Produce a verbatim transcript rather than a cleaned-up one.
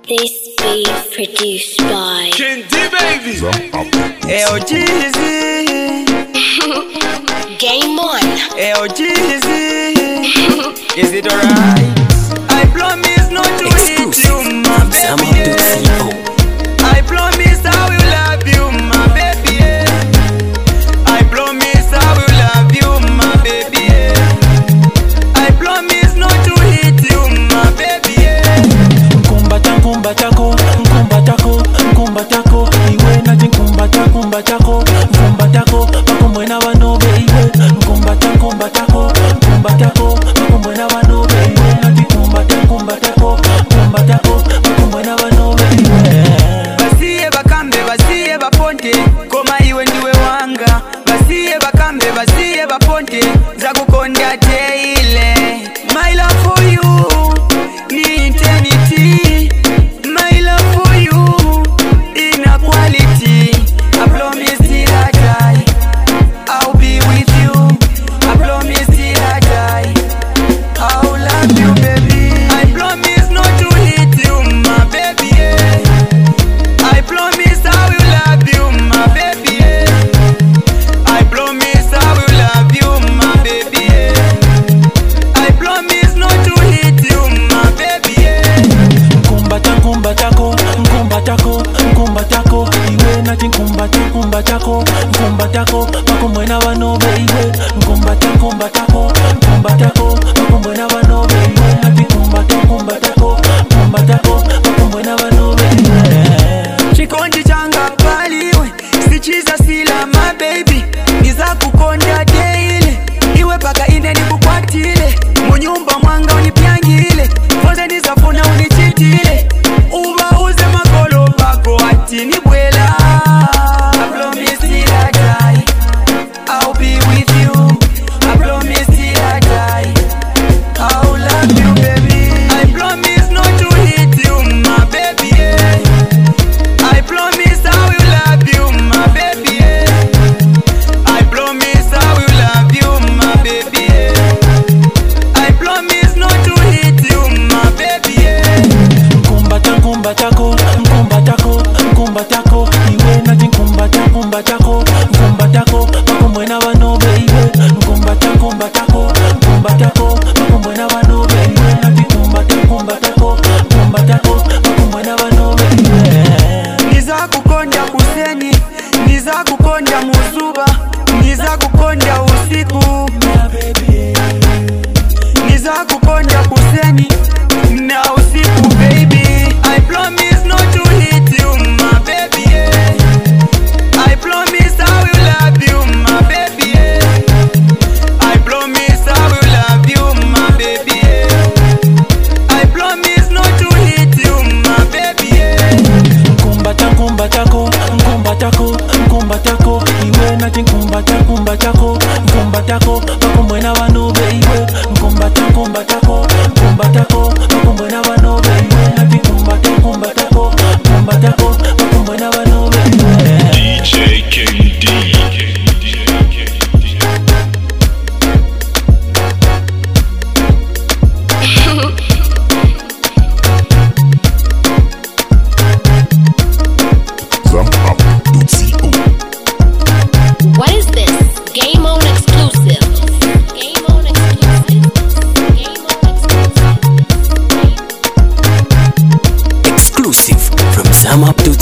This beat produced by Kendi Baby. L G Z. Game on. L G Z. Is it alright? I promise not to hit you, my baby. I promise I will love you, my baby. I promise I will love you, my baby. I promise not to hit you, my baby. Kumbata kumbata ko, kumbata ko, kumbata ko. Iwe na tin kumbata kumbata ko, kumbata ko. Bako mwena wano baby. Kumbata kumbata ko, kumbata ko. Bako mwena wano baby. Na tin kumbata kumbata ko, kumbata ko. Bako mwena wano baby. Basiye bakambe, basiye baponte, koma iwe ndiwe wanga. Basiye bakambe, basiye baponte, zakukonda teile. My love for you ni eternity. My love for you inequality. I promise that I I'll be with you. I promise that I I'll love you, baby. I promise not to hit you, my baby. I promise I will love you, my baby. I promise I will love you, my baby. I promise not to hit you, my baby. Kumbata kumbata ko, kumbata ko, kumbata ko. Iwe na tin kumbata kumbata ko, kumbata ko. Bako mwena wano baby. Kumbata kumbata ko, kumbata ko. Bako mwena wano baby. Na tin kumbata kumbata ko, kumbata ko. Bako mwena wano baby. Chikondi changa paliwe, sichiza sila my baby. Niza kukonda daily, iwe paka ine nikukwatile. Munyumba mwanga unipyangile, koze nizafuna unichitile. Uba uze makolo pako ati nibwela. I promise that I I'll be with you. I promise that I I'll love you, baby. I promise not to hit you, my baby. I promise I will love you, my baby. I promise I will love you, my baby. I promise not to hit you, my baby. Kumbata kumbata ko, kumbata ko, kumbata ko. Iwe na tin kumbata kumbata ko, kumbata ko. Bako mwena wano baby. Kumbata kumbata ko, kumbata ko. Bako mwena wano baby. Na tin kumbata kumbata ko, kumbata ko. Bako mwena wano baby. Niza kukonda kuseni, niza kukonda muzuba, niza kukonda usiku. Niza kukonda kuseni na usiku, baby. I promise not to hit you, my baby. I promise I will love you, my baby. I promise I will love you, my baby. I promise not to hit you, my baby. Kumbata kumbata ko, kumbata ko, kumbata ko. Iwe na tin kumbata kumbata ko, kumbata ko. Bako mwena wano baby. Kumbata kumbata ko, kumbata ko. Bako mwena wano baby. Na tin kumbata kumbata ko, kumbata ko. Bako mwena wano baby. D J Kendi. What is this? Game on exclusive. Game on exclusive. Game on exclusive. Exclusive from Zam Up to